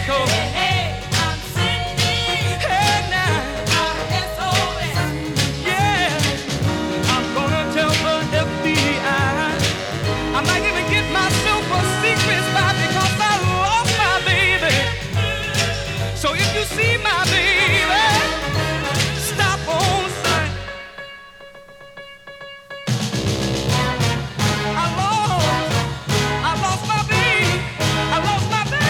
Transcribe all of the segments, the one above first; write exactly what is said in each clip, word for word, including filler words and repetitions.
Mexico. Hey, I'm sending. Hey, now. S O S. Yeah, I'm gonna tell the F B I. I might even get myself a secret spy because I lost my baby. So if you see my baby, stop on sight. I lost, I lost my baby. I lost my baby.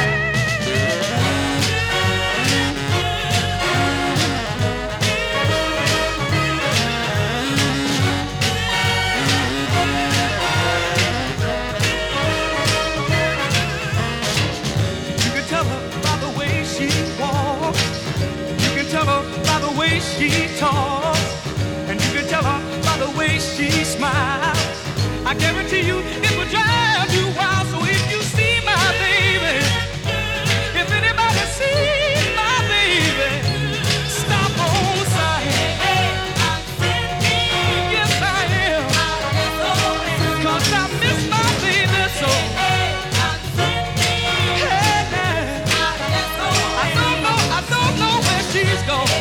You can tell her by the way she walks. You can tell her by the way she talks. And you can tell her by the way she smiles. I guarantee you it will drive you wild. So if you see my baby, if anybody sees my baby, stop on sight. Hey, I'm sending. Yes, I am. Cause I miss my baby so. Hey, I'm sending. Hey, now. I don't know, I don't know where she's gone.